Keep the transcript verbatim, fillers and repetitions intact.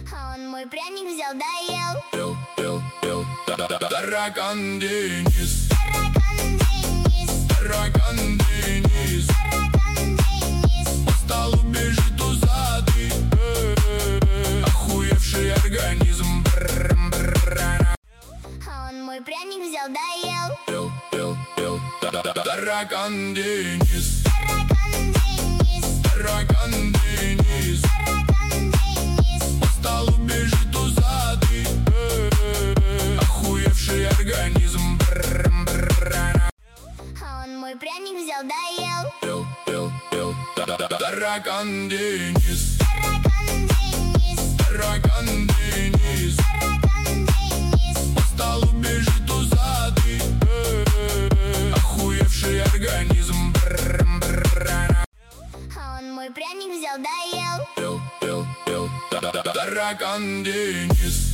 А он мой пряник взял да ел. Ел, ел, ел, таракан Денис. Таракан Денис. Таракан Денис. Таракан Денис. По столу бежит узатый, охуевший организм. А он мой пряник взял да ел. Ел, ел, ел, таракан Денис. Таракан Денис. Таракан Денис. Таракан Денис. По столу бежит узатый, охуевший организм. А он мой пряник взял да ел. Ел, ел, ел, таракан Денис. Таракан Денис. Таракан Денис. Таракан Денис. По столу бежит узатый, охуевший организм. А он мой пряник взял да ел. Ел, ел, ел, таракан Денис.